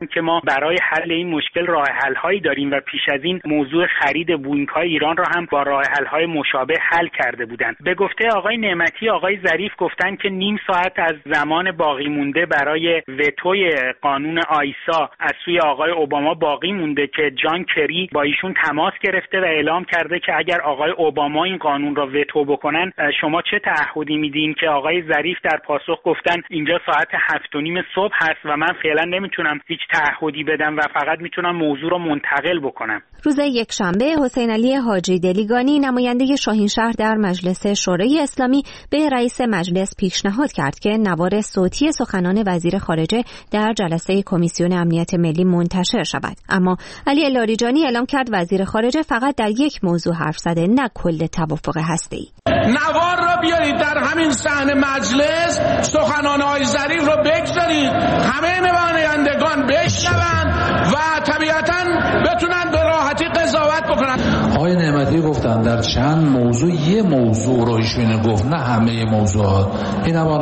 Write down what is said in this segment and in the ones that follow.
که ما برای حل این مشکل راه حل هایی داریم و پیش از این موضوع خرید بوینگ های ایران را هم با راه حل های مشابه حل کرده بودند. به گفته آقای نعمتی، آقای ظریف گفتن که نیم ساعت از زمان باقی مونده برای وتوی قانون آیسا از سوی آقای اوباما باقی مونده که جان کری با ایشون تماس گرفته و اعلام کرده که اگر آقای اوباما این قانون را وتو بکنن شما چه تعهدی میدین، که آقای ظریف در پاسخ گفتن اینجا ساعت 7:30 صبح هست و من فعلا نمیتونم هیچ تعهدی بدم و فقط میتونم موضوع را منتقل بکنم. روز یکشنبه حسین علی حاجی دلیگانی نماینده شاهینشهر در مجلس شورای اسلامی به رئیس مجلس پیشنهاد کرد که نوار صوتی سخنان وزیر خارجه در جلسه کمیسیون امنیت ملی منتشر شود، اما علی لاریجانی اعلام کرد وزیر خارجه فقط در یک موضوع حرف زده، نه کل توافق هسته‌ای. نوار را بیارید در همین صحن مجلس، سخنان آقای ظریف را بگذارید، همه نمایندگان بشنون و طبیعتاً بتونن به راحتی قضاوت بکنن. آقای نعمتی گفتن در چند موضوع یه موضوع رو ایشون گفت، نه همه موضوعات. این هم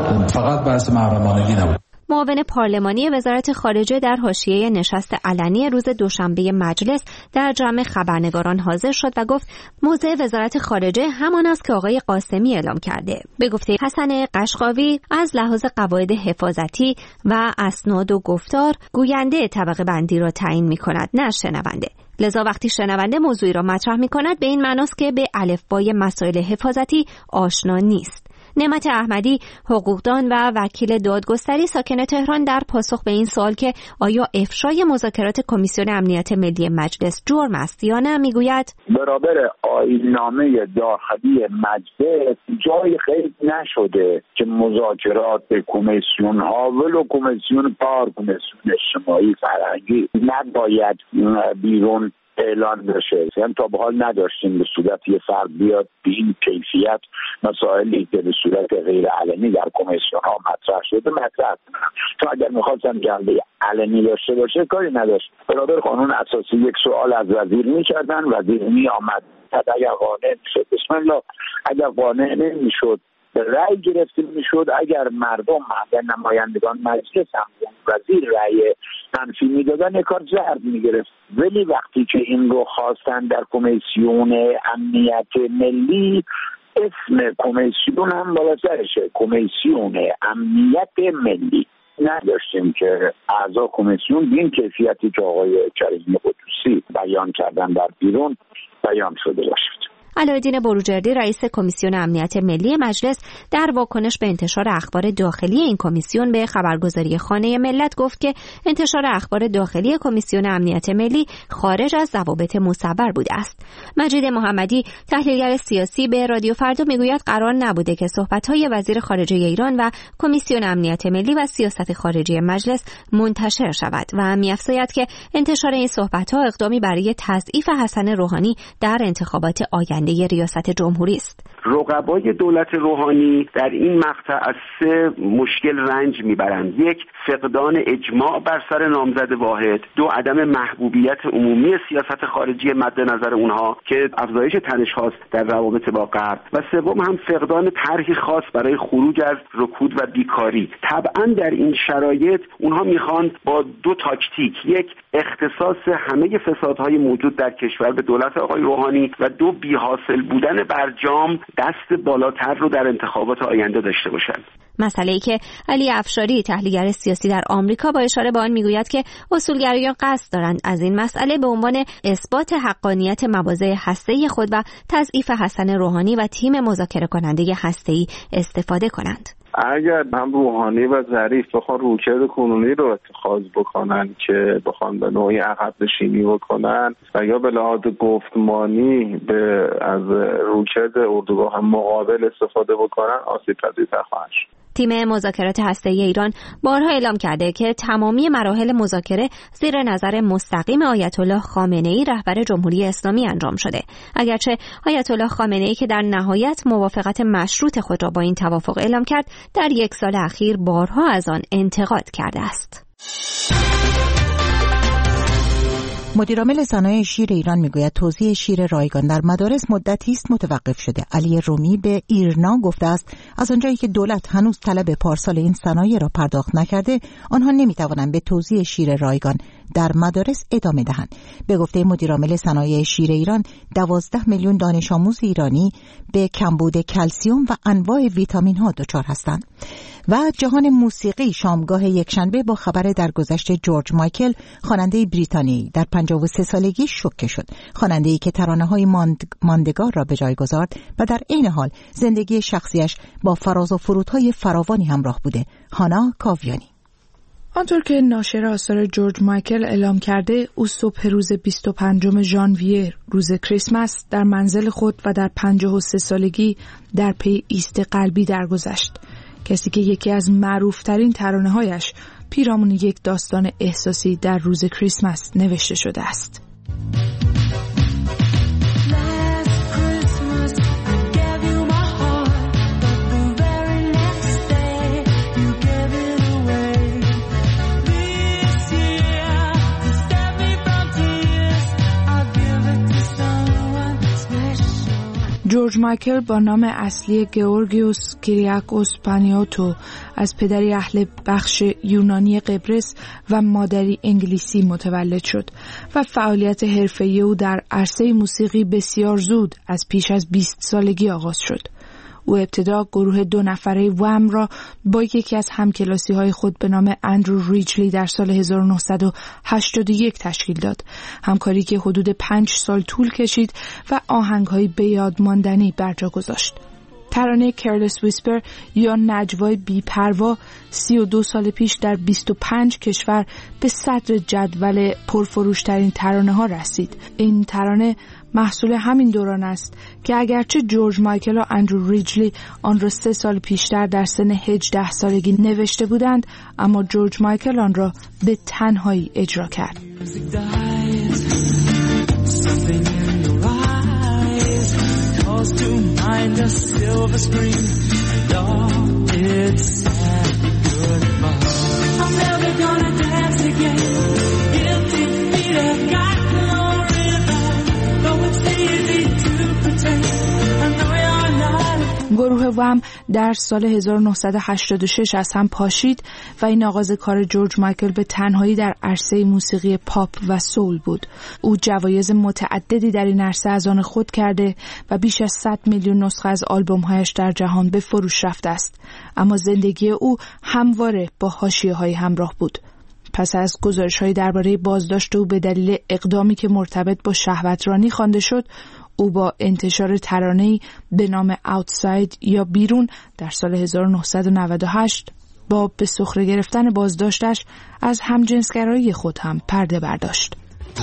فقط بحث محرمانگی نبود. معاون پارلمانی وزارت خارجه در حاشیه نشست علنی روز دوشنبه مجلس در جمع خبرنگاران حاضر شد و گفت موضع وزارت خارجه همان است که آقای قاسمی اعلام کرده. به گفته حسن قشقاوی از لحاظ قواعد حفاظتی و اسناد و گفتار گوینده طبقه بندی را تعیین می‌کند، نه شنونده. لذا وقتی شنونده موضوعی را مطرح می‌کند به این معناست که به الفبای مسائل حفاظتی آشنا نیست. نعمت احمدی، حقوقدان و وکیل دادگستری ساکن تهران، در پاسخ به این سوال که آیا افشای مذاکرات کمیسیون امنیت ملی مجلس جرم است یا نه میگوید برابر آیین‌نامه داخلی مجلس جای قید نشده که مذاکرات کمیسیون ها ولو کمیسیون کار، کمیسیون اجتماعی فرهنگی نباید بیرون اعلان بشه. یعنی تا به حال نداشتیم به صورت یه فرد بیاد به این کیفیت مسائلی که به صورت غیر علنی در کمیسیون ها مطرح شده مطرح کنن. تا اگر میخواستن جنبه علنی داشته باشه کاری نداشت. برابر قانون اساسی یک سوال از وزیر میکردن، وزیر میآمد اگر قانع میشد بسم الله، اگر قانع نمیشد رأی گرفته میشد، اگر مردم و نمایندگان مجلس هم وزیر رأی منفی میدادن کار زرد میگرفت. ولی وقتی که این رو خواستن در کمیسیون امنیت ملی، اسم کمیسیون هم بالا سرشه، کمیسیون امنیت ملی، نداشتیم که اعضا کمیسیون به این کیفیتی که آقای کریمی قدوسی بیان کردن در بیرون بیان شده باشد. علایالدین بروجردی رئیس کمیسیون امنیت ملی مجلس در واکنش به انتشار اخبار داخلی این کمیسیون به خبرگزاری خانه ملت گفت که انتشار اخبار داخلی کمیسیون امنیت ملی خارج از ضوابط معتبر بوده است. مجید محمدی تحلیلگر سیاسی به رادیو فردا میگوید قرار نبوده که صحبت‌های وزیر خارجه ایران و کمیسیون امنیت ملی و سیاست خارجی مجلس منتشر شود و می‌افزاید که انتشار این صحبت‌ها اقدامی برای تضعیف حسن روحانی در انتخابات آینده ریاست جمهوری است. رقبای دولت روحانی در این مقطع از سه مشکل رنج میبرند: یک، فقدان اجماع بر سر نامزد واحد; دو، عدم محبوبیت عمومی سیاست خارجی مد نظر اونها که افزایش تنش هاست در روابط با غرب; و سوم هم فقدان طرحی خاص برای خروج از رکود و بیکاری. طبعا در این شرایط اونها میخوان با دو تاکتیک: یک، اختصاص همه فسادهای موجود در کشور به دولت آقای روحانی و دو، بی‌حاصل بودن برجام دست بالاتر رو در انتخابات آینده داشته باشند. مسئله‌ای که علی افشاری تحلیلگر سیاسی در آمریکا با اشاره به آن میگوید که اصولگرایان قصد دارند از این مسئله به عنوان اثبات حقانیت مواضع هسته‌ای خود و تضعیف حسن روحانی و تیم مذاکره کننده هسته‌ای استفاده کنند. اگر هم روحانی و ظریف بخوان رویکرد کنونی رو اتخاذ بکنن که بخوان به نوعی عقب نشینی بکنن و یا به لحاظ گفتمانی از رویکرد اردوگاه مقابل استفاده بکنن، آسیب پذیرتر خواهند شد. تیم مذاکرات هسته‌ای ایران بارها اعلام کرده که تمامی مراحل مذاکره زیر نظر مستقیم آیت الله خامنه‌ای رهبر جمهوری اسلامی انجام شده، اگرچه آیت الله خامنه‌ای که در نهایت موافقت مشروط خود را با این توافق اعلام کرد، در یک سال اخیر بارها از آن انتقاد کرده است. مدیرعامل صنایع شیر ایران میگوید توزیع شیر رایگان در مدارس مدتی است متوقف شده. علی رومی به ایرنا گفته است از آنجایی که دولت هنوز طلب پارسال این صنایع را پرداخت نکرده، آنها نمیتوانند به توزیع شیر رایگان در مدارس ادامه دهند. به گفته مدیرعامل صنایع شیر ایران، 12 میلیون دانش آموز ایرانی به کمبود کلسیم و انواع ویتامین ها دچار هستند. و جهان موسیقی شامگاه یکشنبه با خبر درگذشت جورج مایکل، خواننده بریتانیایی در 53 سالگی شوکه شد. خواننده‌ای که ترانه‌های ماندگار را به جای گذارد و در عین حال زندگی شخصیش با فراز و فرودهای فراوانی همراه بوده. هانا کاویانی. آنطور که ناشر آثار جورج مایکل اعلام کرده، او صبح روز 25 ژانویه، روز کریسمس، در منزل خود و در 53 سالگی در پی ایست قلبی درگذشت. کسی که یکی از معروفترین ترانه‌هایش پیرامون یک داستان احساسی در روز کریسمس نوشته شده است. جورج مایکل با نام اصلی گئورگیوس کیریاکوس پانیوتو از پدری اهل بخش یونانی قبرس و مادری انگلیسی متولد شد و فعالیت حرفه‌ای او در عرصه موسیقی بسیار زود از پیش از 20 سالگی آغاز شد. او ابتدا گروه 2 نفره وام را با یکی از همکلاسی‌های خود به نام اندرو ریچلی در سال 1981 تشکیل داد. همکاری که حدود 5 سال طول کشید و آهنگ‌های به یاد ماندنی بر جا گذاشت. ترانه Careless Whisper یا نجوای بی‌پروا 32 سال پیش در 25 کشور به صدر جدول پرفروش‌ترین ترانه‌ها رسید. این ترانه محصول همین دوران است که اگرچه جورج مایکل و اندرو ریچلی آن را 3 سال پیشتر در سن 18 سالگی نوشته بودند، اما جورج مایکل آن را به تنهایی اجرا کرد. گروه وام در سال 1986 از هم پاشید و این آغاز کار جورج مایکل به تنهایی در عرصه موسیقی پاپ و سول بود. او جوایز متعددی در این عرصه از آن خود کرده و بیش از 100 میلیون نسخه از آلبوم‌هایش در جهان به فروش رفته است. اما زندگی او همواره با حاشیه‌های همراه بود. پس از گزارش‌های درباره بازداشت او به دلیل اقدامی که مرتبط با شهوترانی خوانده شد، او با انتشار ترانه‌ای به نام Outside یا بیرون در سال 1998 با به سخره گرفتن بازداشتش از همجنسگرایی خود هم پرده برداشت.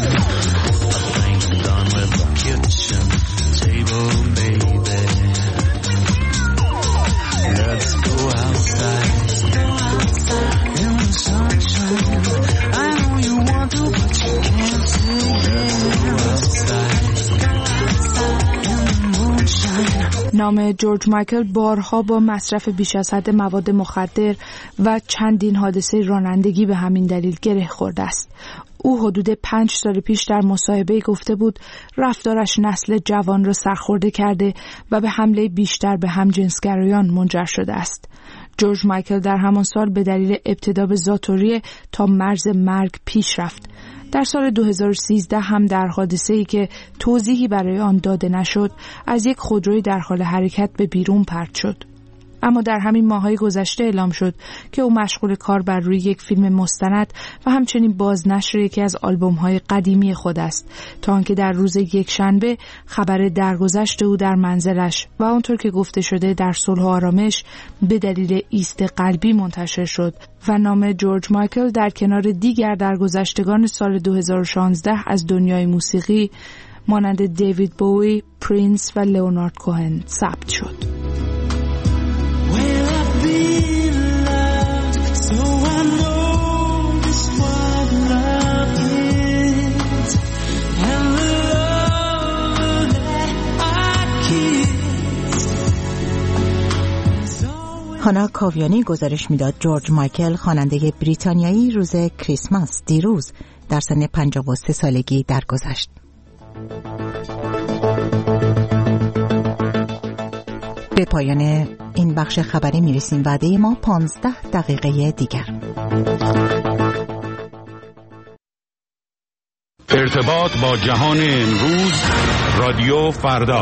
نام جورج مایکل بارها با مصرف بیش از حد مواد مخدر و چندین حادثه رانندگی به همین دلیل گره خورده است. او حدود 5 سال پیش در مصاحبه گفته بود رفتارش نسل جوان را سرخورده کرده و به حمله بیشتر به همجنسگرایان منجر شده است. جورج مایکل در همان سال به دلیل ابتلا به ذات‌وریه تا مرز مرگ پیش رفت. در سال 2013 هم در حادثه‌ای که توضیحی برای آن داده نشد، از یک خودروی در حال حرکت به بیرون پرت شد. اما در همین ماه‌های گذشته اعلام شد که او مشغول کار بر روی یک فیلم مستند و همچنین بازنشر یکی از آلبوم‌های قدیمی خود است، تا آنکه در روز یکشنبه خبر درگذشت او در منزلش و آنطور که گفته شده در صلح و آرامش به دلیل ایست قلبی منتشر شد و نام جورج مایکل در کنار دیگر درگذشتگان سال 2016 از دنیای موسیقی مانند دیوید بووی، پرینس و لئونارد کوهن ثبت شد. هانا کاویانی گزارش میداد جورج مایکل خواننده بریتانیایی روز کریسمس دیروز در سن 53 سالگی درگذشت. به پایان این بخش خبری میرسیم. وعده ما 15 دقیقه دیگر. ارتباط با جهان امروز، رادیو فردا.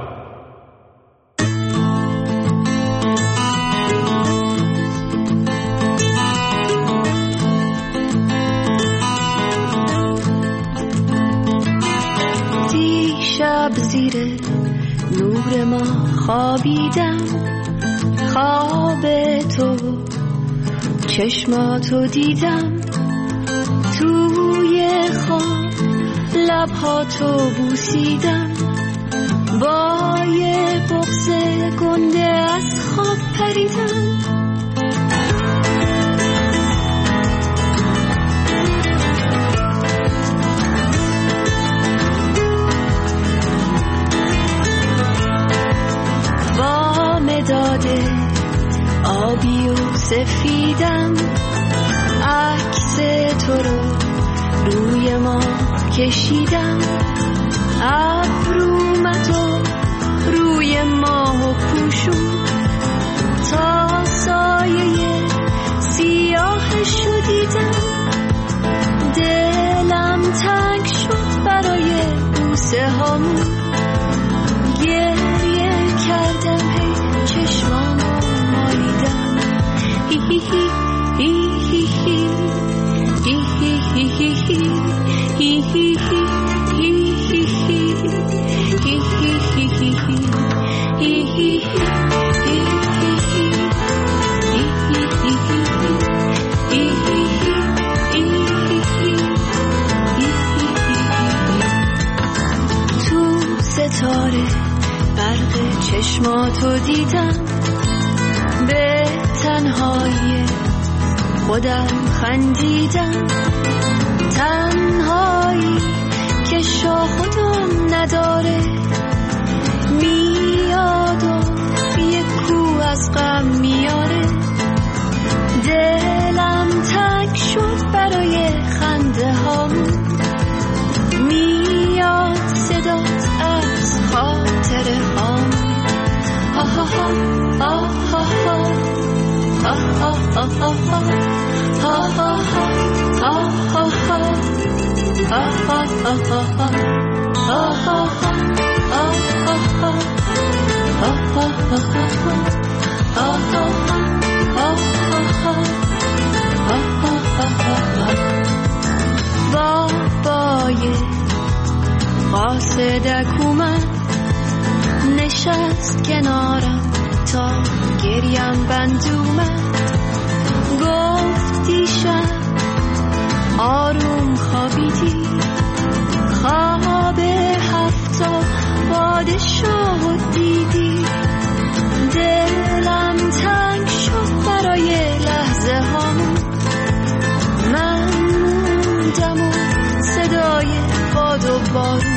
دیشب زیر نور ما خوابیدم، خواب تو چشماتو دیدم، توی خواب لبهاتو بوسیدم، با یه بغض گنده از خواب پریدم. با مداد آبی و سفیدم عکس تو رو روی ما کشیدم، ابرومتو روی ماه پوشون تا سایه سیاهشو دیدم. دلم تنگ شد برای بوسه هامون، گریه کردم هی چشمامو مالیدم. هی هی هی هی هی تو ستاره برق چشماتو دیدم، به تنهایی خودم خندیدم، تنهایی که شاه خودم نداره، میاد و یک کو از غم میاره. دلم تنگ شد برای خنده هامون، میاد صدات از خاطره هامون. آه آه آه بابای قاصدک اومد، نشست کنارم تا گریم بند اومد، گفت دیشب آروم خوابیدی، خواب هفتا پادشاه دیدی. دلم تنگ شد برای لحظه هامون، من موندم و صدای باد و بارون.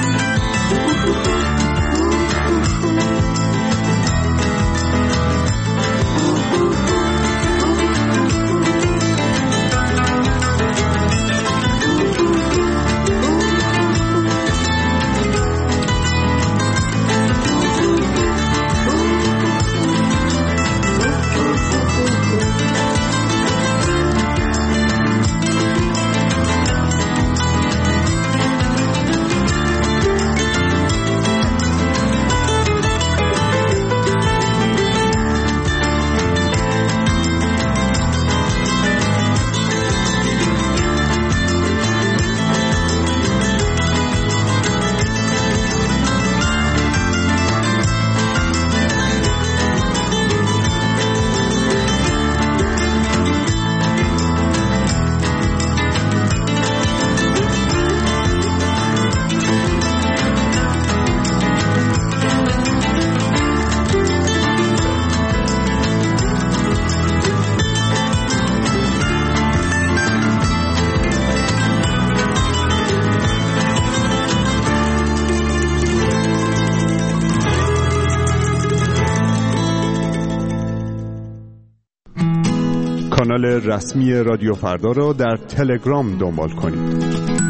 کانال رسمی رادیو فردا را در تلگرام دنبال کنید.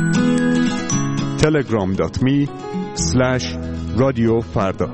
telegram.me/رادیوفردا.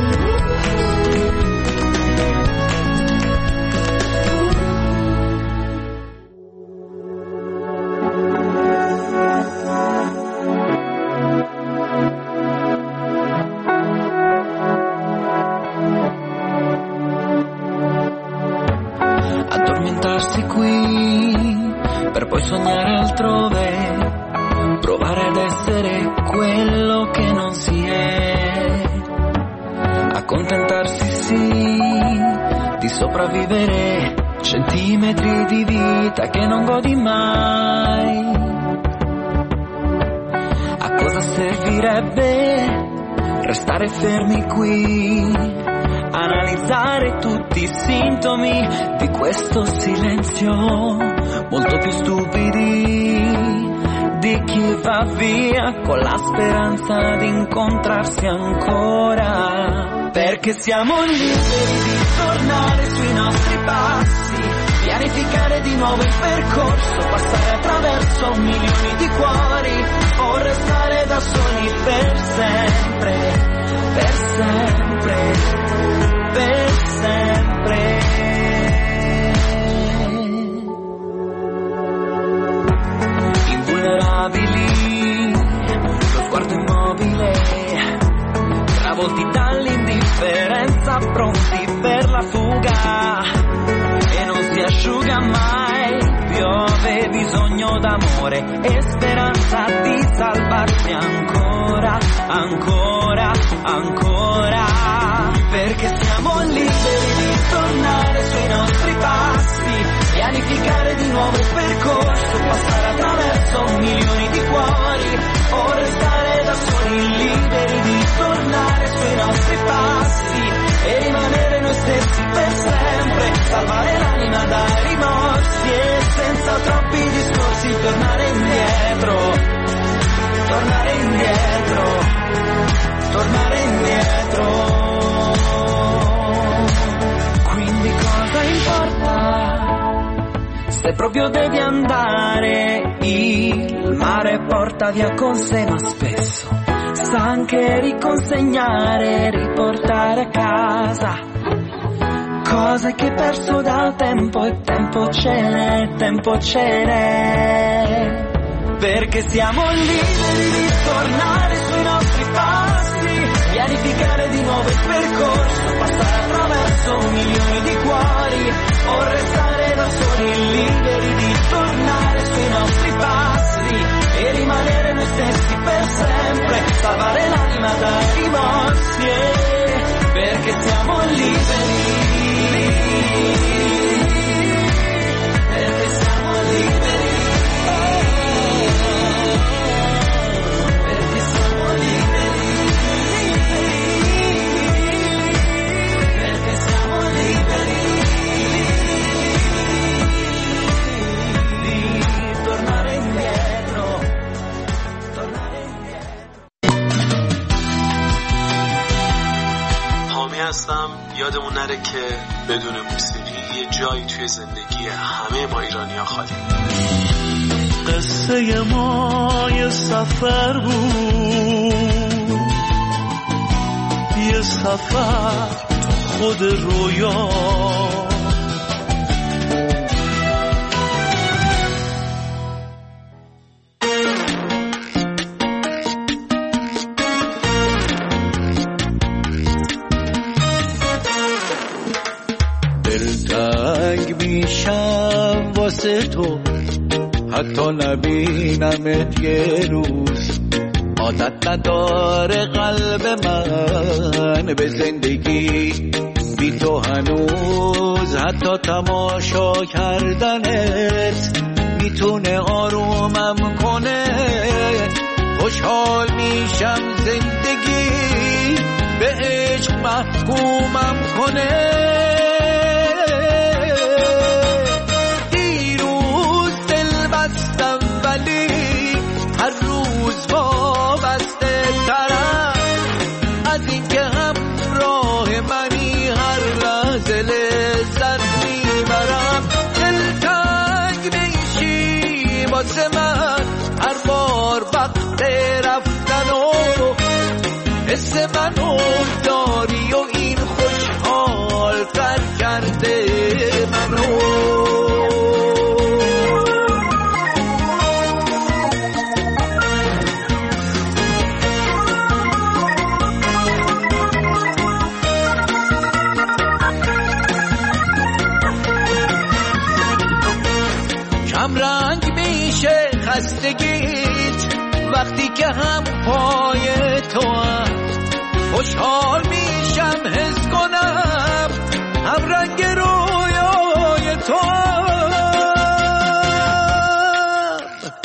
Addormentarsi qui per poi sognare altrove, provare ad essere quello che non si è, accontentarsi sì di sopravvivere centimetri di vita che non godi mai. A cosa servirebbe restare fermi qui, analizzare tutti i sintomi di questo silenzio, molto più stupidi di chi va via con la speranza di incontrarsi ancora, perché siamo liberi di tornare sui nostri passi, pianificare di nuovo il percorso, passare attraverso milioni di cuori o restare da soli per sempre, per sempre, per sempre. Invulnerabili, lo sguardo immobile, travolti dall'indifferenza, pronti per la fuga, e non si asciuga mai, piove bisogno d'amore e speranza di salvarsi ancora, ancora, ancora, perché siamo liberi di tornare sui nostri passi, pianificare di nuovo il percorso, passare attraverso milioni di cuori o restare da soli, liberi di tornare sui nostri passi e rimanere noi stessi per sempre, salvare l'anima dai rimorsi e senza troppi discorsi tornare indietro, tornare indietro, tornare indietro. Quindi cosa importa se proprio devi andare? Il mare porta via con sé, ma spesso sa anche riconsegnare, riportare a casa cose che perso dal tempo, e tempo ce n'è, perché siamo liberi di tornare sui nostri passi, pianificare di nuovo il percorso, passare attraverso milioni di cuori o restare da soli, liberi di tornare sui nostri passi e rimanere noi stessi per sempre, salvare l'anima dai rimorsi, perché siamo liberi, perché siamo liberi, perché siamo liberi, perché siamo liberi di tornare indietro, tornare indietro. حامی هستم. یادمون نره که بدون موسیقی یه جایی توی زندگی همه ما ایرانی‌ها خالی. قصه ما یه سفر بود، یه سفر تو خود رویا، دلتنگ میشم واسه تو حتی نبینمت یه روز، عادت نداره قلب من به زندگی بی تو هنوز، حتی تماشا کردنت میتونه آرومم کنه، خوشحال میشم زندگی به عشق محکومم کنه. هر روز وابسته ترم از اینکه همراه منی، هر لحظه لذت میبرم. دلتنگ حس منو داری و این خوشحال تر کرده منو. رنگ میشه خستگیت وقتی که هم پای تو هم. خوشحال میشم حس کنم هم رنگ رویای تو هم.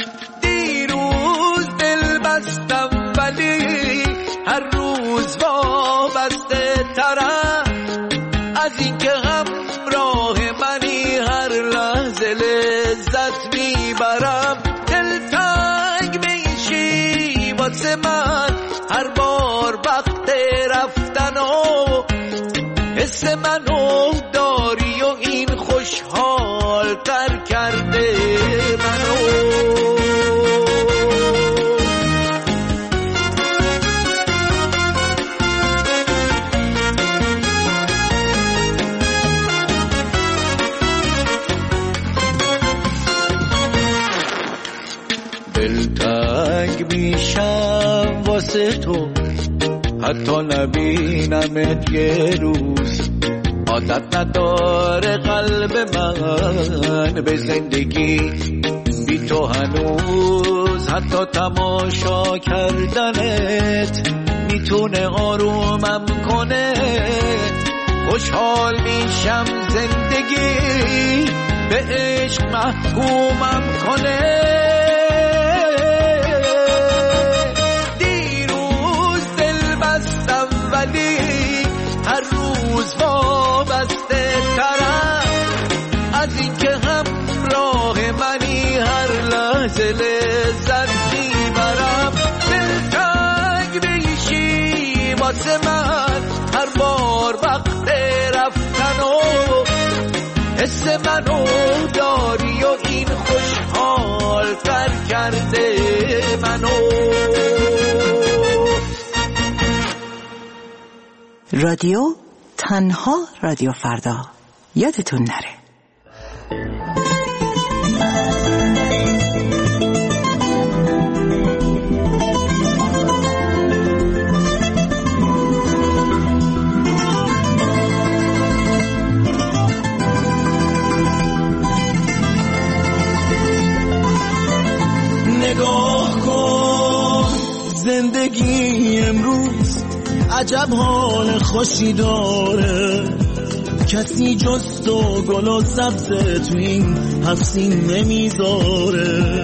دیروز دل بستم ولی هر روز وابسته ترم از این که همراه منی هر لحظه لذت میبرم. دلتنگ میشی واسه من هر بار وقت رفتن و حس منو داری و این خوشحال تر کرده منو. دلتنگ میشم واسه تو حتی نبینمت یه روز. عادت نداره قلب من به زندگی بی تو هنوز. حتی تماشا کردنت میتونه آرومم کنه. خوشحال میشم زندگی به عشق محکومم کنه. ولی هر روز وابسته ترم از این که همراه منی هر لحظه لذت میبرم. دلتنگ میشی واسه من هر بار وقت رفتن و حس منو داری و این خوشحال تر کرده منو. رادیو تنها رادیو فردا، یادتون نره. نگاه کن زندگی امروز عجب حال خوشی داره. کسی جز تو گل و سبز تو این هفسین نمیذاره.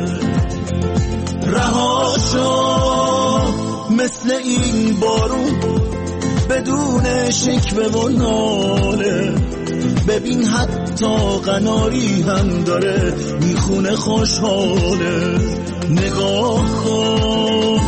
رها شو مثل این بارون بدون شکوه و ناله. ببین حتی قناری هم داره میخونه خوشحاله. نگاه کن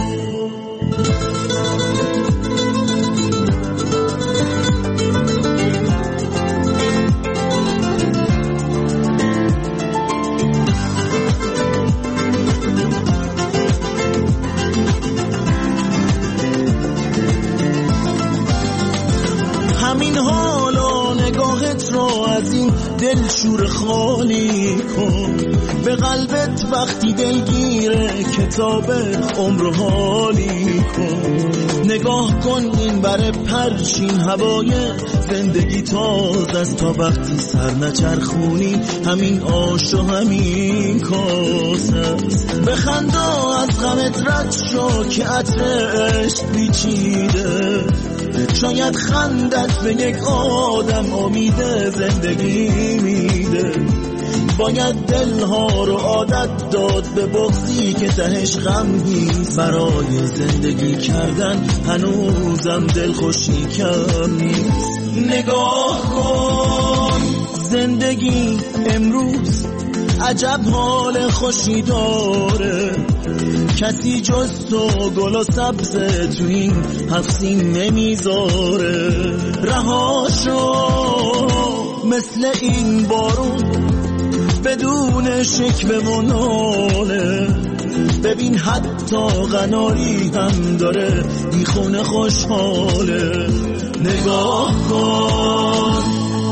همین حال و نگاهت رو از این دل شور خالی کن. به قلبت وقتی دلگیره کتاب عمر حالی کن. نگاه کن این بره پرچین هوای زندگی تازه است. تا وقتی سر نچرخونی همین آش و همین کاسه است. بخندا از غمت رد شو که عطر عشق پیچیده. شاید خندت به یک آدم امید زندگی میده. باید دلها رو عادت داد به بغضی که تهش غم نیست. برای زندگی کردن هنوزم دلخوشی کم نیست. نگاه کن زندگی امروز عجب حال خوشی داره. کسی جز تو گل و سبز تو این هفسین نمیذاره. رها شو مثل این بارون بدون شکوه و ناله. ببین حتی قناری هم داره این خونه خوشحاله نگاه کن.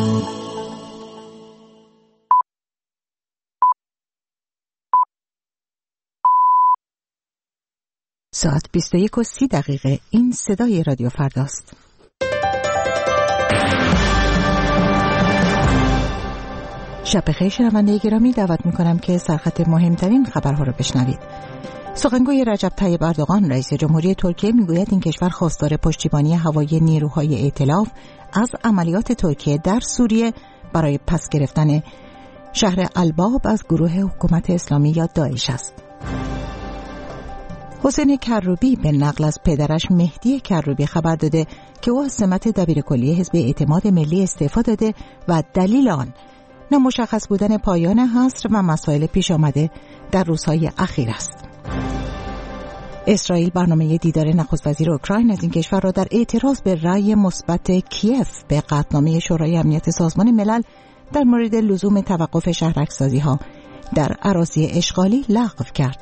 ساعت 21:30 این صدای رادیو فرداست. شب بخیر شنونده گرامی، دعوت میکنم که سرخط مهمترین خبرها رو بشنوید. سخنگوی رجب طیب اردوغان رئیس جمهوری ترکیه میگوید این کشور خواستار پشتیبانی هوایی نیروهای ائتلاف از عملیات ترکیه در سوریه برای پس گرفتن شهر الباب از گروه حکومت اسلامی یا داعش است. حسین کروبی به نقل از پدرش مهدی کروبی خبر داده که او از سمت دبیرکلی حزب اعتماد ملی استعفا داده و دلیل آن نامشخص بودن پایان حصر و مسائل پیش آمده در روزهای اخیر است. اسرائیل برنامه دیدار نخست وزیر اوکراین از این کشور را در اعتراض به رأی مثبت کیف به قطعنامه شورای امنیت سازمان ملل در مورد لزوم توقف شهرک‌سازی‌ها در اراضی اشغالی لغو کرد.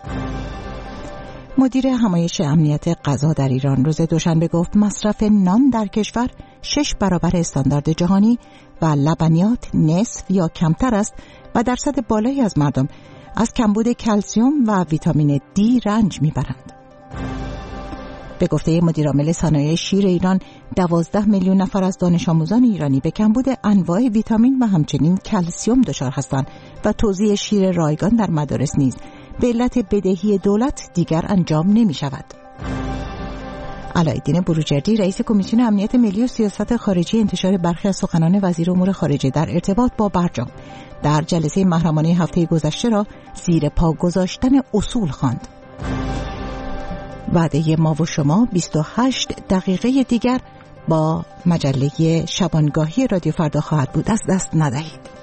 مدیر همایش امنیت غذا در ایران روز دوشنبه گفت مصرف نان در کشور 6 برابر استاندارد جهانی و لبنیات نصف یا کمتر است و درصد بالایی از مردم از کمبود کلسیم و ویتامین دی رنج میبرند. به گفته مدیرعامل صنایع شیر ایران 12 میلیون نفر از دانش آموزان ایرانی به کمبود انواع ویتامین و همچنین کلسیم دچار هستند و توزیع شیر رایگان در مدارس نیز به علت بدهی دولت دیگر انجام نمی شود. علایالدین بروجردی رئیس کمیسیون امنیت ملی و سیاست خارجی انتشار برخی از سخنان وزیر امور خارجه در ارتباط با برجام در جلسه محرمانه هفته گذشته را زیر پا گذاشتن اصول خواند. وعده ما و شما 28 دقیقه دیگر با مجله شبانگاهی رادیو فردا خواهد بود، از دست ندهید.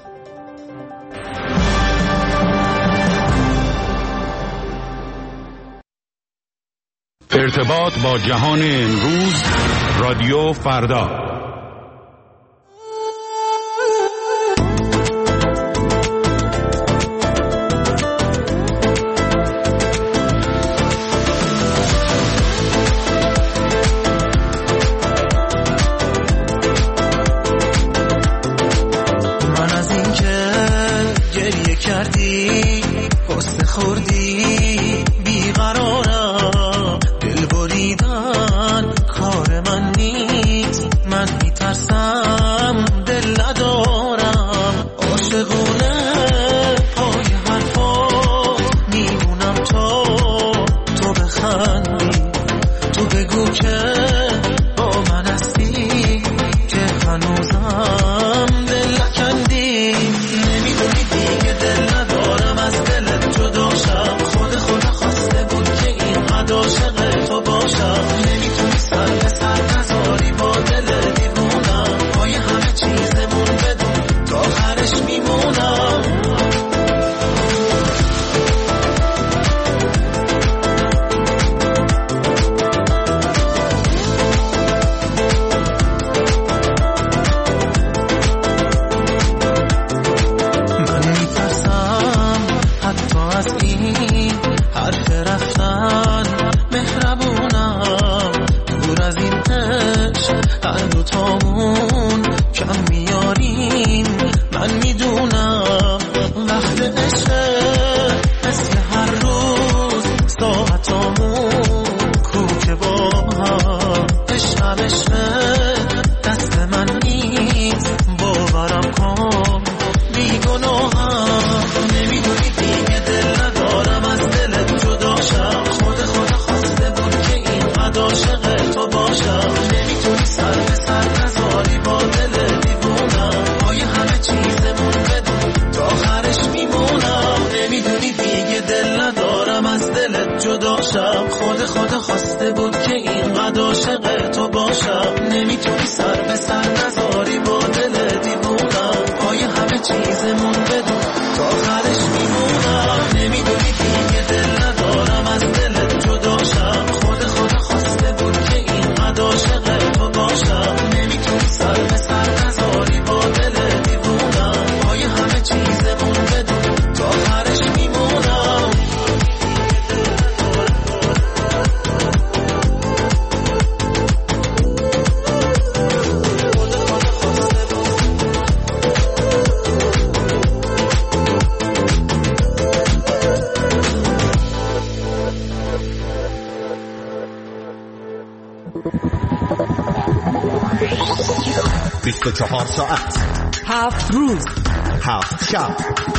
ارتباط با جهان امروز رادیو فردا. من از این که گریه کردی پست خوردی بیقرارم، دل بریدن کار من نیست، من میترسم دل ندارم، عاشقونه پای حرفات میمونم تا تو بخندی، تو بگو که با من هستی که هنوزم دل نکندی، نمیدونی دیگه دل ندارم از دلت جدا شم، خدا خواسته بود که اینقدر عاشق تو باشم، نمیتونی سر به سر نذاری با دل دیوونم، پای همه چیزمون بدون تا آخرش میمونم. من میترسم حتی از این حرف رفتن مهربونم، دور از این عشق هر دوتامون کم میاریم، من میدونم وقت عشق مثل هر روز ساعتامون کوکه با هم، عشقم عشق دست من نیست باورم کن بیگناهم، نمیدونی دیگه دل ندارم از دلت جدا شم، خدا خواسته بود که اینقدر عاشق تو باشم، نمیتونی سر به سر نذاری با دل دیوونم، پای همه چیزمون بدون تا آخرش میمونم، نمیدونی دیگه دل ندارم از دلت جدا شم، خدا خواسته بود که اینقدر عاشق تو باشم، نمیتونی سر به سر نذاری با دل دیوونم، پای همه چیزمون بدون تا آخرش میمونم، نمیدونی دیگه دل ندارم از دلت جدا شم، خدا خواسته بود که اینقدر عاشق تو باشم، نمیتونی سر به سر نذاری با دل دیوونم، پای همه چیزمون بدون تا آخرش میمونم. 24 ساعت 7 روز 7 شب،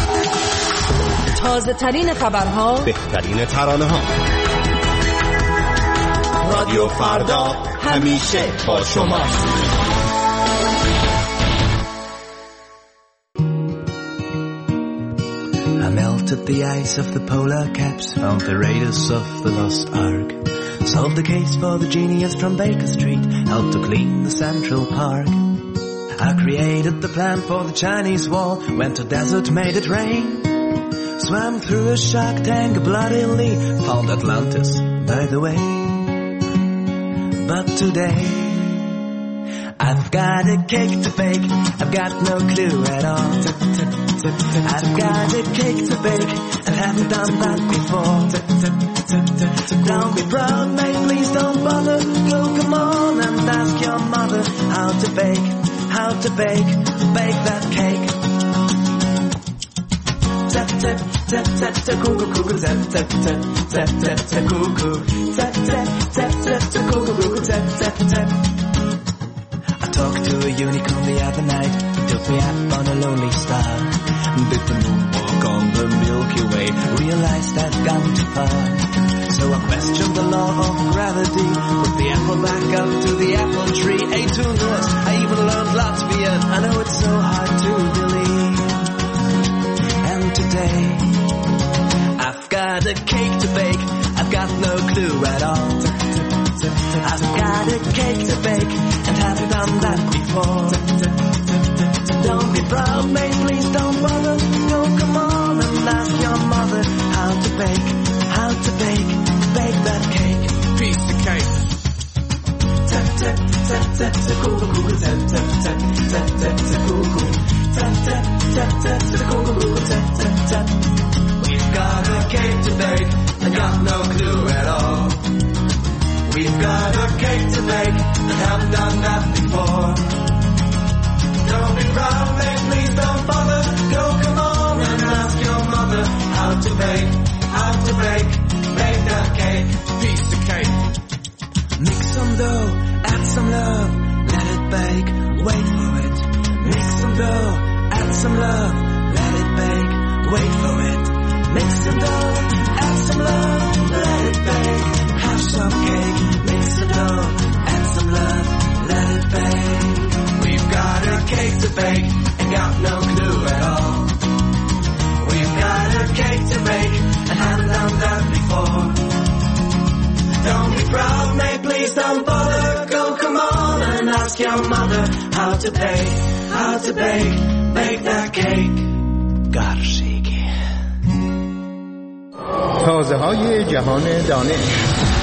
تازه ترین خبرها، بهترین ترانه ها. رادیو فردا همیشه با شماست. I melted the ice of the polar caps, found the raiders of the lost ark, solved the case for the genius from Baker Street, helped to clean the Central Park. I created the plan for the Chinese wall, went to desert, made it rain, swam through a shark tank bloodily, found Atlantis, by the way. But today I've got a cake to bake, I've got no clue at all. I've got a cake to bake, and haven't done that before. Don't be proud, mate, please don't bother. Go, come on and ask your mother how to bake that cake. Tap, tap, tap, tap, tap, cuckoo, cuckoo, tap, tap, tap, tap, tap, tap, cuckoo. Tap, tap, tap, tap, tap, cuckoo, cuckoo, tap, tap, tap. I talked to a unicorn the other night. He took me up on a lonely star. Did the moonwalk on the Milky Way. Realized I'd gone too far. So I questioned the law of gravity. Put the apple back up to the apple tree. A2 Norse, I even learned Latvian. I know it's so hard to believe. And today I've got a cake to bake, I've got no clue at all. I've got a cake to bake, and haven't done that before. Don't be proud, mate, please don't bother. Go, come on and ask your mother how to bake that cake. Piece of cake. Tap, tap, tap, tap, tap, cuckoo, cuckoo, tap, tap, tap, tap, tap, tap, cuckoo. Tap, tap, tap, tap, tap, cuckoo, cuckoo, tap, tap, tap. We've got a cake to bake, and got no clue at all. We've got a cake to bake, and haven't done that before. Don't be proud, mate, please don't bother. Go, come on and ask your mother how to bake that cake. Piece of cake. Mix some dough, add some love, let it bake, wait for it. Mix some dough, add some love, let it bake, wait for it. Mix some dough, add some love, let it bake. Have some cake, mix some dough, add some love, let it bake. We've got a cake to bake, and got no clue at all. We've got a cake to bake, and haven't done that before. Don't be proud, mate, please don't bother. Go, come on and ask your mother how to bake that cake. گارشیگی. تازه های جهان دانش.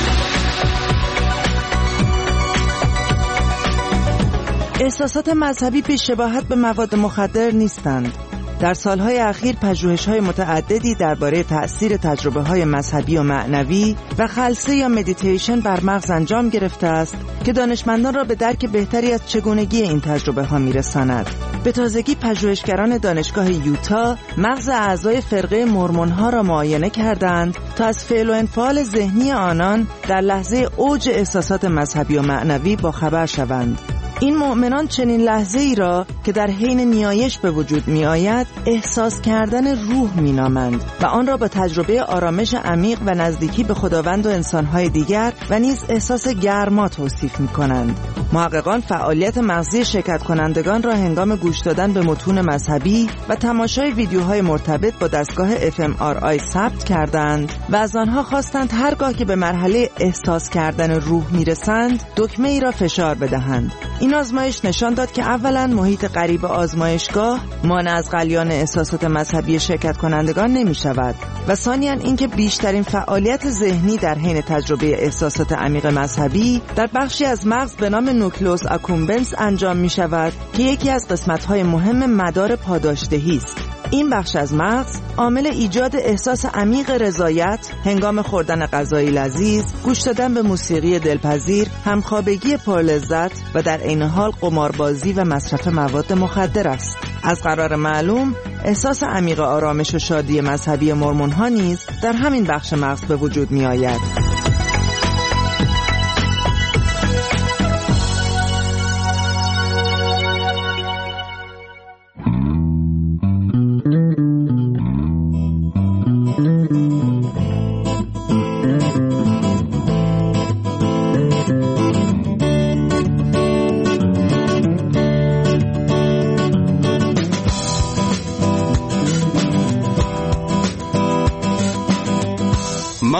احساسات مذهبی بی‌شباهت به مواد مخدر نیستند. در سالهای اخیر پژوهش‌های متعددی درباره تأثیر تجربه‌های مذهبی و معنوی و خلسه یا مدیتیشن بر مغز انجام گرفته است که دانشمندان را به درک بهتری از چگونگی این تجربه‌ها می‌رساند. به تازگی پژوهشگران دانشگاه یوتا مغز اعضای فرقه مورمون‌ها را معاینه کردند تا از فعل و انفعال ذهنی آنان در لحظه اوج احساسات مذهبی و معنوی با خبر شوند. این مؤمنان چنین لحظه‌ای را که در حین نیایش به وجود می‌آید احساس کردن روح می‌نامند و آن را با تجربه آرامش عمیق و نزدیکی به خداوند و انسان‌های دیگر و نیز احساس گرما توصیف می‌کنند. محققان فعالیت مغزی شرکت کنندگان را هنگام گوش دادن به متون مذهبی و تماشای ویدیوهای مرتبط با دستگاه fMRI ثبت کردند و از آنها خواستند هرگاه که به مرحله احساس کردن روح می‌رسند دکمه‌ای را فشار بدهند. این آزمایش نشان داد که اولا محیط قریب آزمایشگاه مانع از غلیان احساسات مذهبی شرکت کنندگان نمی شود و ثانیاً اینکه بیشترین فعالیت ذهنی در حین تجربه احساسات عمیق مذهبی در بخشی از مغز به نام نوکلئوس اکومبنس انجام می شود که یکی از قسمت‌های مهم مدار پاداشدهی است. این بخش از مغز عامل ایجاد احساس عمیق رضایت هنگام خوردن غذای لذیذ، گوش دادن به موسیقی دلپذیر، همخوابگی پرلذت و در عین حال قماربازی و مصرف مواد مخدر است. از قرار معلوم احساس عمیق آرامش و شادی مذهبی مورمون‌ها نیز در همین بخش مغز به وجود می آید.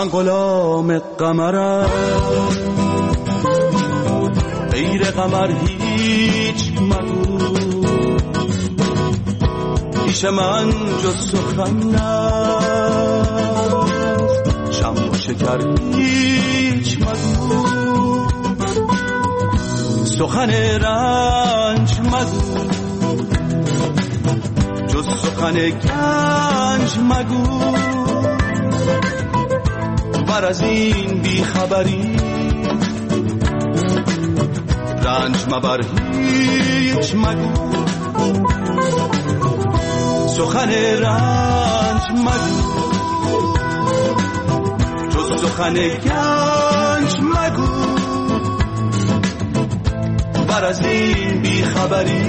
من غلام قمرم، غیر قمر هیچ مگو، پیش من جز سخن نست، شم و شکر هیچ مگو، سخن رنج مگو، جز سخن گنج مگو، بر از این بیخبری رنج مبر هیچ مگو، سخن رنج مگو، جز سخن گنج مگو، بر از این بیخبری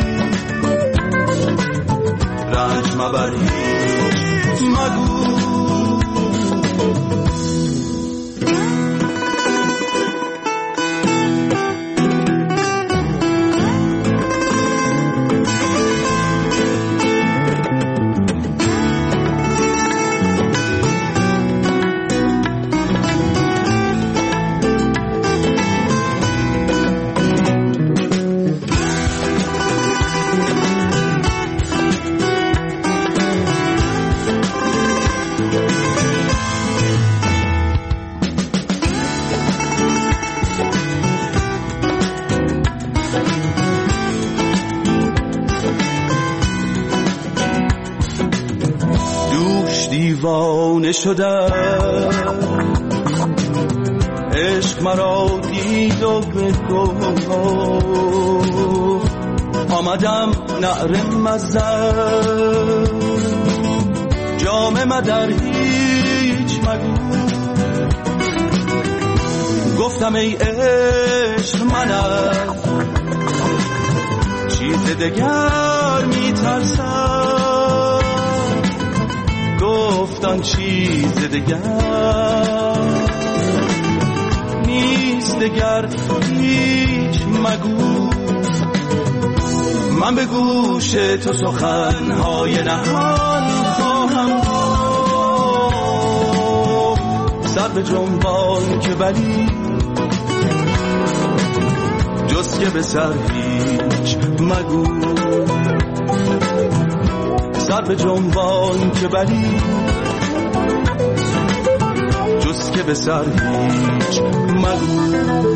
رنج مبر هیچ مگو. دیوانه شدم، عشق مرا دید و بگفت، آمدم نعره مزن، جام مدر هیچ مگو، گفتم ای عشق منم، چیز دگر میترسم، گفتن چیز دگر نیست، دگر هیچ مگو، من به گوش تو سخنهای نهان خواهم گفت، سر به جنبان که بلی جز که به سر هیچ مگو، سر به جنبان که بلی جز که به سر هیچ مگو.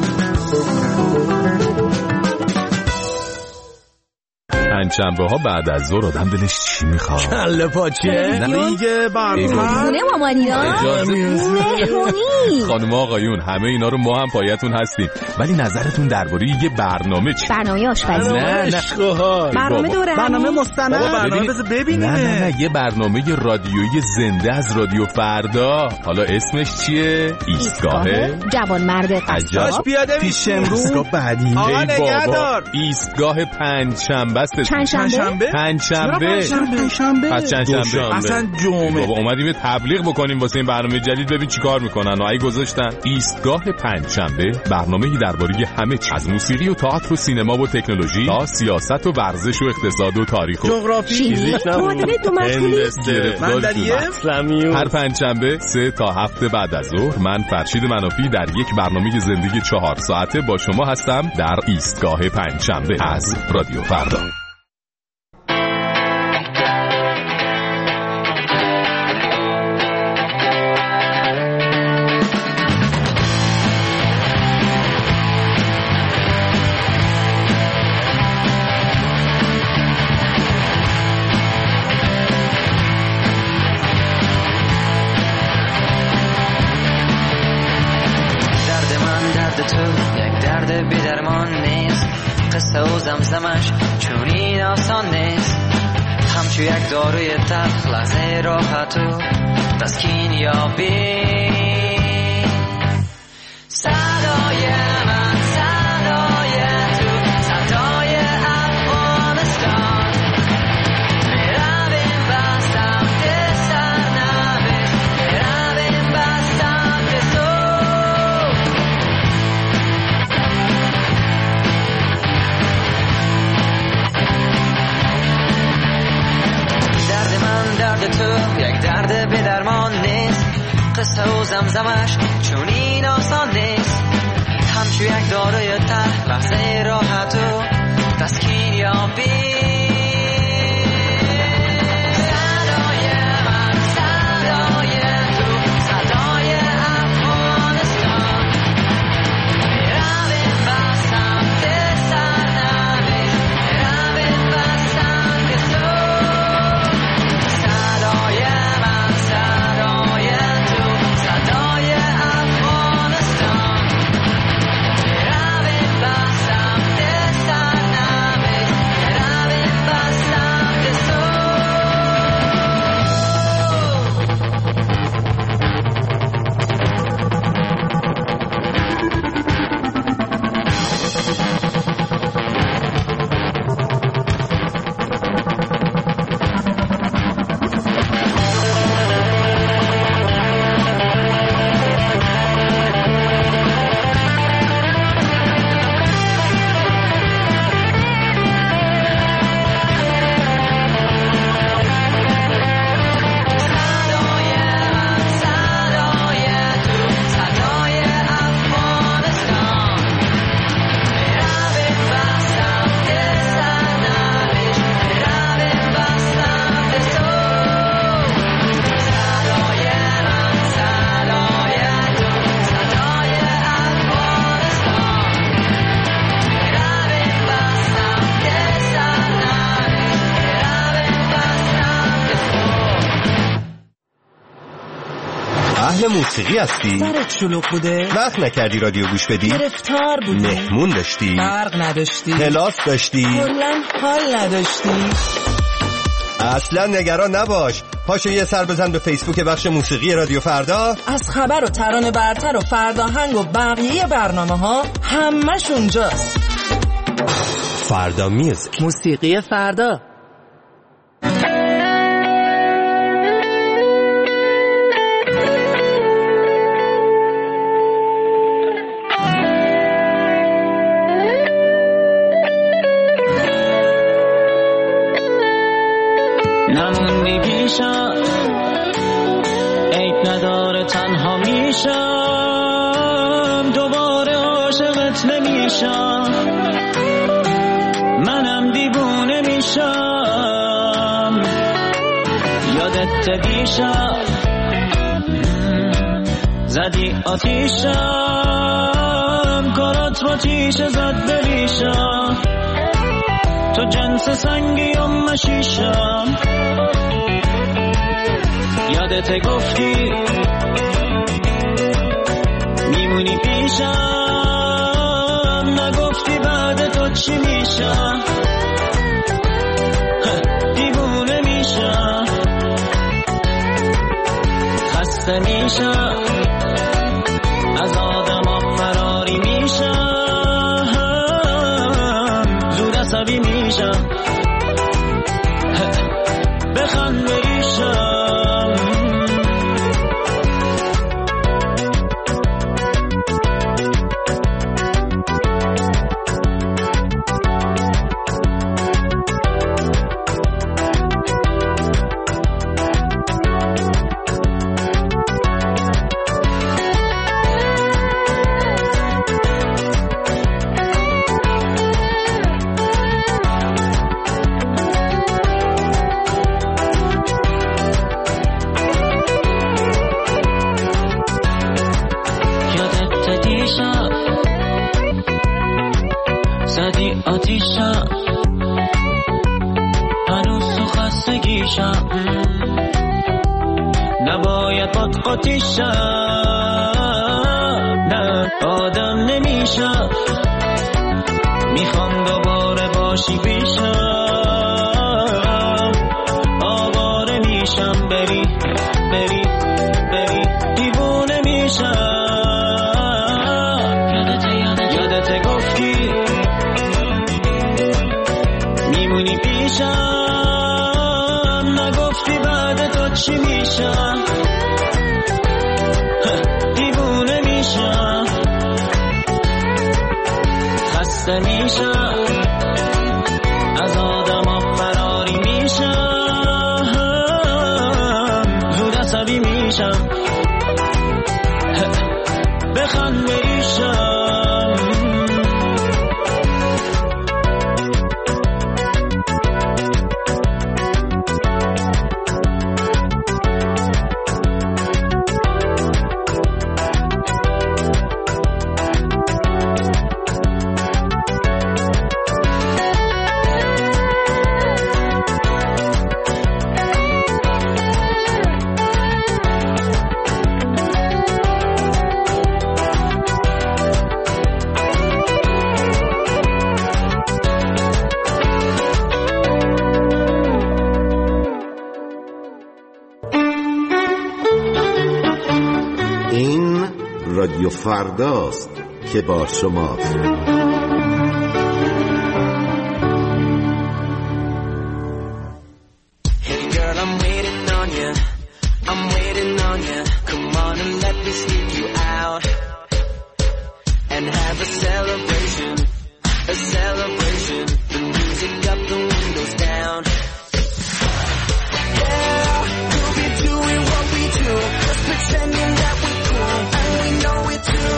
پنجشنبه ها بعد از ظهر آدم دلش چی میخواد؟ کله پاچه، دیگه برنامه مامانینا، خانم آقایون همه اینا رو ما هم پایتون هستیم، ولی نظرتون درباره یه برنامه چی؟ برنامه آشپزی، نه برنامه دوره، برنامه مستند، برنامه بذار ببینیم. نه یه برنامه رادیویی زنده از رادیو فردا. حالا اسمش چیه؟ ایستگاه جوانمرد قصاب، پیاده پیش امروز، ایستگاه بعدی. ای بابا، ایستگاه پنجشنبه است. پنجشنبه اصلا جمعه. بابا اومدیم تبلیغ بکنیم واسه این برنامه جدید، ببین چیکار میکنن. ای گذاشتن ایستگاه پنجشنبه، برنامه‌ای درباره همه چیز، از موسیقی و تئاتر و سینما و تکنولوژی تا سیاست و ورزش و اقتصاد و تاریخ و جغرافی، معادله دو مسئله، هر پنجشنبه 3 تا 7 بعد از ظهر من فرشید منافی در یک برنامه زندگی 4 ساعته با شما هستم در ایستگاه پنجشنبه از رادیو فردا. زمزمش چونین آسان نیست، همچو یک داروی تلخ لحظه راحت و تسکین یابی. صدای من صدای تو، صدای افغانستان، میرویم بستم که سرنوشت، میرویم بستم که درد تو یک درد به درمان نیست، قصه و زمزمش چون این آسان نیست، همچو یک داروی ته لحظه راحت و تسکین یابی. اهل موسیقی هستی؟ سرت شلوغ بوده؟ وقت نکردی رادیو گوش بدی؟ گرفتار بودی؟ مهمون داشتی؟ برق نداشتی؟ کلاس داشتی؟ کلاً حال نداشتی؟ اصلا نگران نباش، پاشو یه سر بزن به فیسبوک بخش موسیقی رادیو فردا. از خبر و ترانه برتر و فرداهنگ و بقیه برنامه ها همش اونجاست. فردا میوزیک، موسیقی فردا. نموندی پیشم، عیب نداره تنها میشم، دوباره عاشقت نمیشم، منم دیوونه میشم. یادت دیشم زدی آتیشم، کارات با تیشه زد بریشم، تو جنس سنگی و مشیشم. یادت گفتی میمونی پیشم، نگفتی بعد تو چی میشم، دیوونه میشم، خسته میشم، از آدم فراری میشم، زود عصبی میشم، بخند بریشم. زدی آتیشم، هنوز تو خستگیشم، نباید باد قاطیشم، نه آدم نمیشم، میخوام دوباره باشی پیشم، آواره میشم، بری بری بری دیوونه میشم. یادت گفتی میمونی پیشم، نگفتی بعد تو چی میشم، دیوونه میشم، خسته میشم، از آدم فراری میشم، زود عصبی میشم، خنده ایشم. رادیو فرداست که با شماست. Hey girl, I'm waiting on you. I'm waiting on you. Come on and let me sneak you out and have a celebration. A celebration. The music up, the windows down. Yeah, we'll be doing what we do. Just pretending that we're cool. Know it too.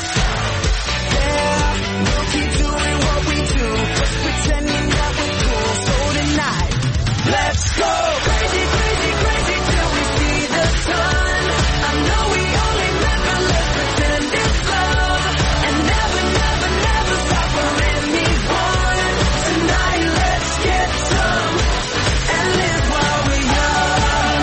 Yeah, we'll keep doing what we do, just pretending that we're cool. So tonight, let's go crazy, crazy, crazy till we see the sun. I know we only met, but let's pretend it's love and never, never, never stop for anyone. Tonight, let's get some and live while we're young.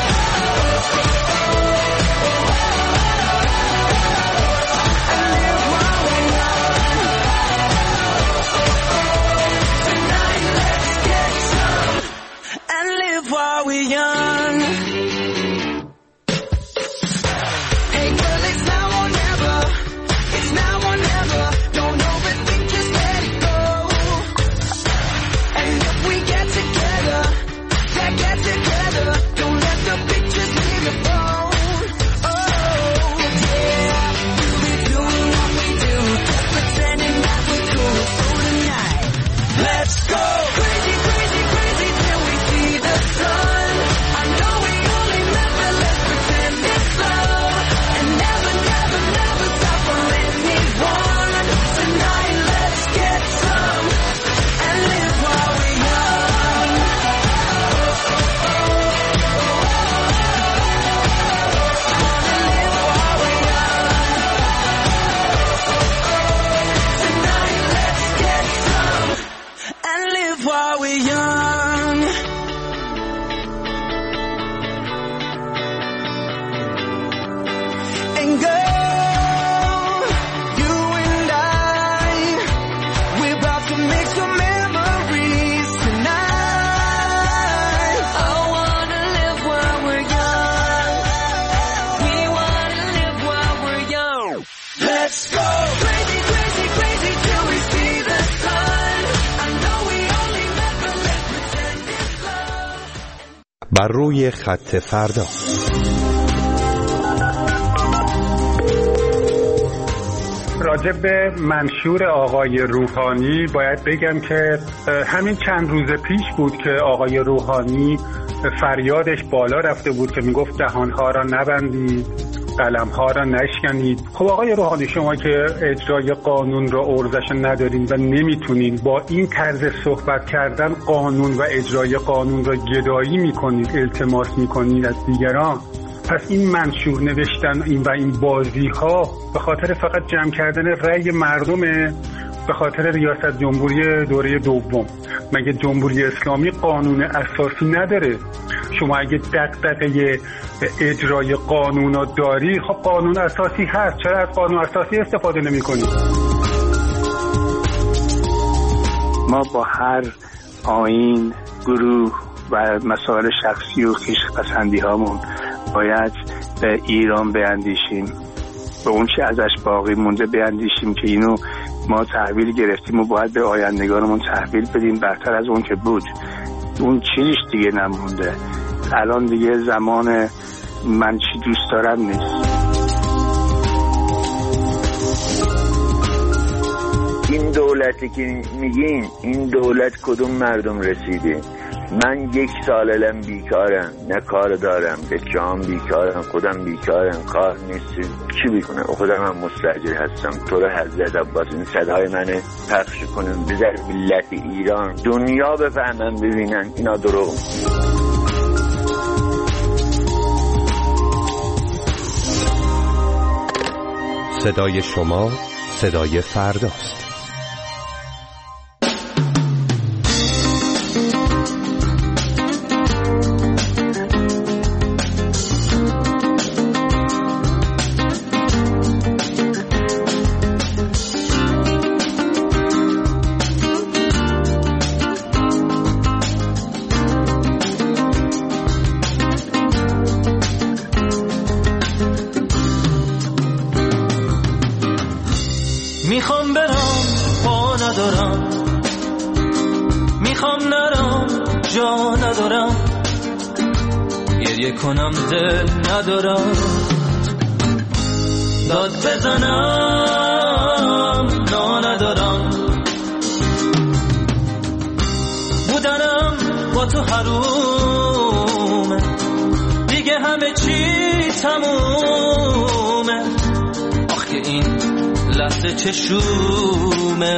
While we're young. Hey girl, it's now or never. It's now or never. Don't overthink, just let it go. And if we get together, yeah, get together. Don't let the pictures leave your phone. Oh, yeah, we'll be doing what we do, just pretending that we're cool. So tonight, let's go crazy, crazy, crazy till we see the sun. I know we only met, but let's pretend it's love and never, never, never stop for anyone. Tonight, let's get some and live while we're young. Wanna live while we're young. Tonight, let's get some and live while we're young. And girl, you and I, we're about to make some memories tonight. I wanna live while we're young. We wanna live while we're young. Let's go crazy, crazy, crazy till we see the sun. I know we only met, but let's pretend it's love. بر روی خط فردا. راجع به منشور آقای روحانی باید بگم که همین چند روز پیش بود که آقای روحانی فریادش بالا رفته بود که میگفت دهانها را نبندید، قلمها را نشکنید. خب آقای روحانی، شما که اجرای قانون را ارزش ندارین و نمیتونین با این طرز صحبت کردن قانون و اجرای قانون را گدایی میکنید، التماس میکنید از دیگران، پس این منشور نوشتن این بازی ها به خاطر فقط جمع کردن رأی مردمه، به خاطر ریاست جمهوری دوره دوم. مگه جمهوری اسلامی قانون اساسی نداره؟ شما اگه دغدغه اجرای قانون رو داری، خب قانون اساسی هست، چرا از قانون اساسی استفاده نمی کنی؟ ما با هر آیین، گروه و مسائل شخصی و خویشپسندی هامون باید به ایران بیندیشیم، به اون چه ازش باقی مونده بیندیشیم که اینو ما تحویل گرفتیم و باید به آیندگانمون تحویل بدیم برتر از اون که بود. اون چیزیش دیگه نمونده. الان دیگه زمان من چی دوست دارم نیست. این دولتی که میگین، این دولت کدوم مردم رسیده؟ من 1 سالم بیکارم، نه کار دارم، به جام بیکارم، خودم بیکارم، کار نیست، چی بیکنم؟ خودم هم مستاجر هستم. تو رو حضرت عباس این صدای منه پخش کنم بذار ملت ایران دنیا بفهمن ببینن اینا دروغ. صدای شما صدای فرداست. میخوام برم پا ندارم، میخوام نرم جا ندارم، گریه کنم دل ندارم، داد بزنم نا ندارم، بودنم با تو حرومه، دیگه همه چی تمومه، آخه این لحظه چشومه،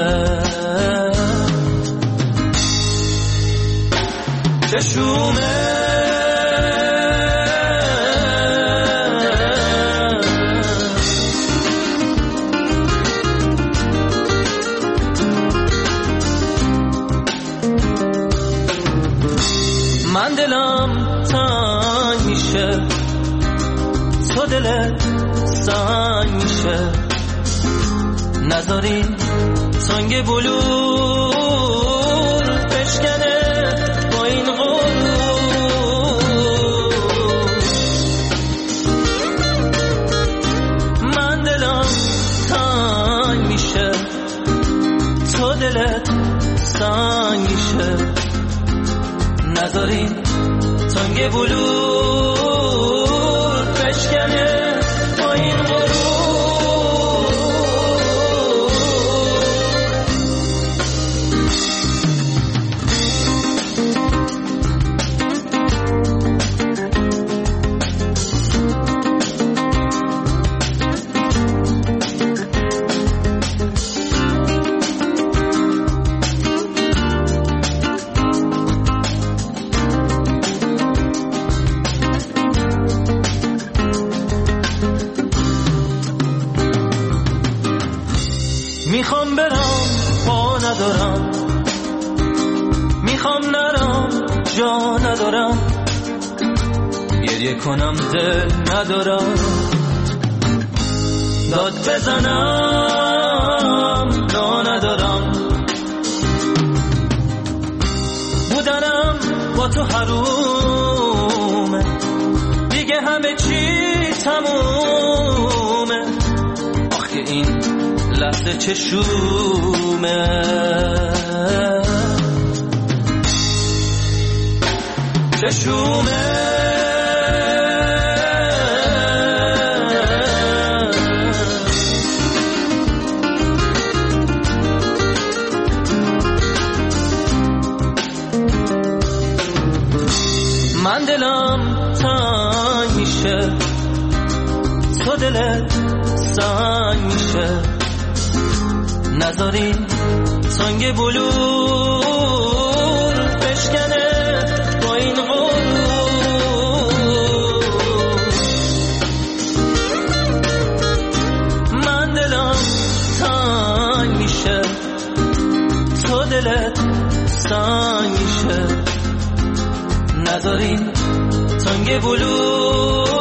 چشومه، من دلم تنگ میشه، تو دلت سنگ میشه، نذارین سنگ بلور بشکنه با این غرور، من دلم تنگ میشه، تو دلت سنگ میشه، نذارین سنگ بلور بشکنه با این غرور. میخوام برم پا ندارم، میخوام نرم جا ندارم، گریه کنم دل ندارم، داد بزنم نا ندارم، بودنم با تو حرومه، دیگه همه چی تمومه، آخه این لحظه چشومه، چشومه، من دلم تنگ میشه، تو دلت سنگ میشه، نذارین سنگ بلور بشکنه با این غرور، من دلم تنگ میشه، تو دلت سنگ میشه، نذارین سنگ بلور